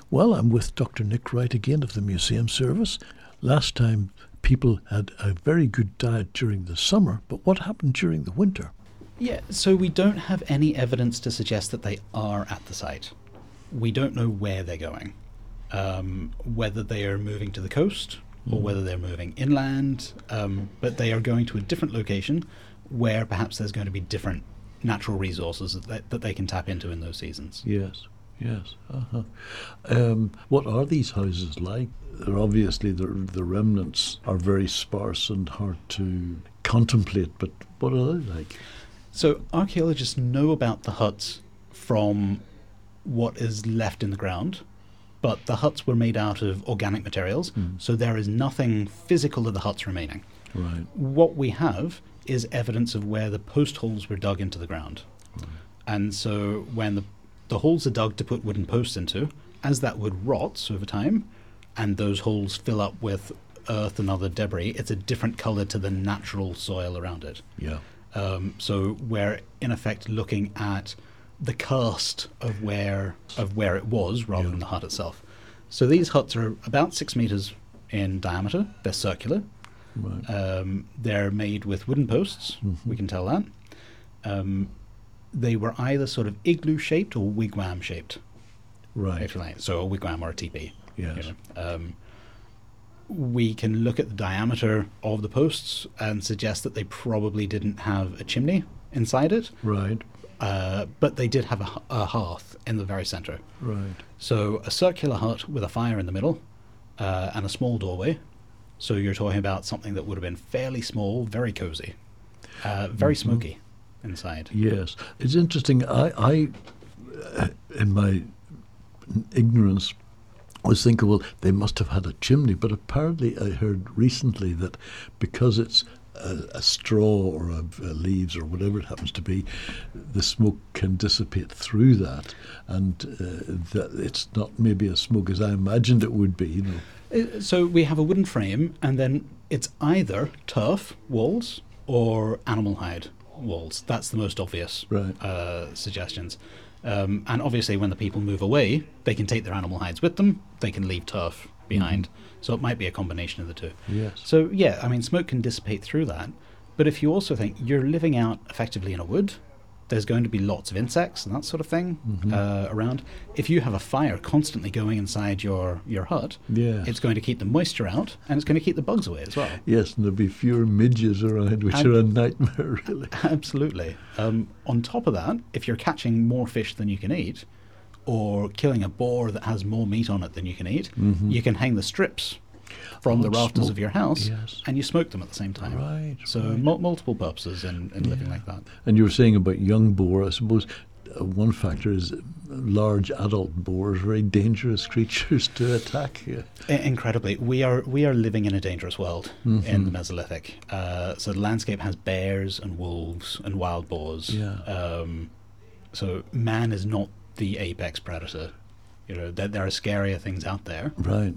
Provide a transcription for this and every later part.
Well, I'm with Dr. Nick Wright again of the Museum Service. Last time people had a very good diet during the summer, but what happened during the winter? Yeah, so we don't have any evidence to suggest that they are at the site. We don't know where they're going, whether they are moving to the coast or whether they're moving inland, but they are going to a different location where perhaps there's going to be different natural resources that they can tap into in those seasons. Yes. What are these houses like? They're obviously, the remnants are very sparse and hard to contemplate, but what are they like? So archaeologists know about the huts from what is left in the ground, but the huts were made out of organic materials, so there is nothing physical of the huts remaining. Right. What we have is evidence of where the post holes were dug into the ground. Right. And so when the holes are dug to put wooden posts into, as that wood rots over time, and those holes fill up with earth and other debris, it's a different colour to the natural soil around it. Yeah. So we're in effect looking at the cast of where it was rather than the hut itself. So these huts are about 6 meters in diameter. They're circular. Right. They're made with wooden posts. We can tell that. They were either sort of igloo shaped or wigwam shaped. Right. If you like. So a wigwam or a teepee. Yes. We can look at the diameter of the posts and suggest that they probably didn't have a chimney inside it. Right. But they did have a hearth in the very center. Right. So a circular hut with a fire in the middle and a small doorway. So you're talking about something that would have been fairly small, very cozy, very smoky inside. Yes. It's interesting. I in my ignorance, was thinking, well, they must have had a chimney, but apparently I heard recently that because it's a straw or leaves or whatever it happens to be, the smoke can dissipate through that, and that it's not maybe as smoke as I imagined it would be. So we have a wooden frame, and then it's either turf walls or animal hide walls. That's the most obvious suggestions. And obviously when the people move away, they can take their animal hides with them, they can leave turf behind. So it might be a combination of the two. Yes. So yeah, I mean, smoke can dissipate through that. But if you also think you're living out effectively in a wood, there's going to be lots of insects and that sort of thing around. If you have a fire constantly going inside your hut, it's going to keep the moisture out, and it's going to keep the bugs away as well. Yes, and there'll be fewer midges around, which are a nightmare, really. Absolutely. On top of that, if you're catching more fish than you can eat, or killing a boar that has more meat on it than you can eat, you can hang the strips from the rafters of your house, and you smoke them at the same time. Right. So multiple purposes in living like that. And you were saying about young boar, I suppose one factor is large adult boars, very dangerous creatures to attack. Incredibly. We are living in a dangerous world in the Mesolithic. So the landscape has bears and wolves and wild boars. So man is not the apex predator. There are scarier things out there. Right.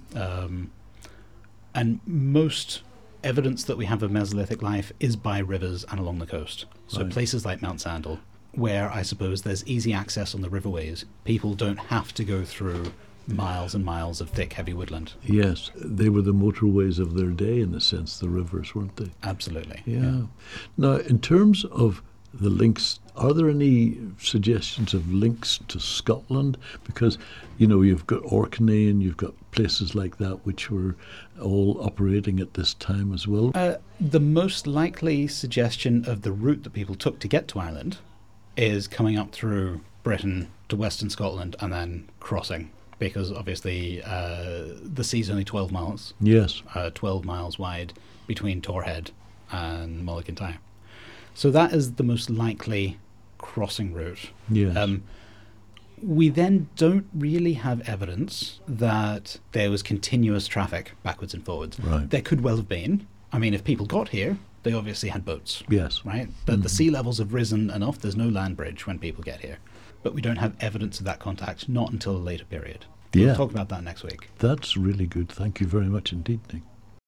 And most evidence that we have of Mesolithic life is by rivers and along the coast. So places like Mount Sandal, where I suppose there's easy access on the riverways. People don't have to go through miles and miles of thick, heavy woodland. Yes, they were the motorways of their day, in a sense, the rivers, weren't they? Absolutely. Yeah. Now, in terms of the links, are there any suggestions of links to Scotland? Because, you've got Orkney and you've got places like that which were all operating at this time as well. The most likely suggestion of the route that people took to get to Ireland is coming up through Britain to Western Scotland and then crossing, because obviously the sea's only 12 miles. Yes. 12 miles wide between Torhead and Mull of Kintyre. So that is the most likely crossing route. Yes. We then don't really have evidence that there was continuous traffic backwards and forwards. Right. There could well have been. I mean, if people got here, they obviously had boats. Yes. Right? But the sea levels have risen enough, there's no land bridge when people get here. But we don't have evidence of that contact, not until a later period. We'll talk about that next week. That's really good. Thank you very much indeed, Nick.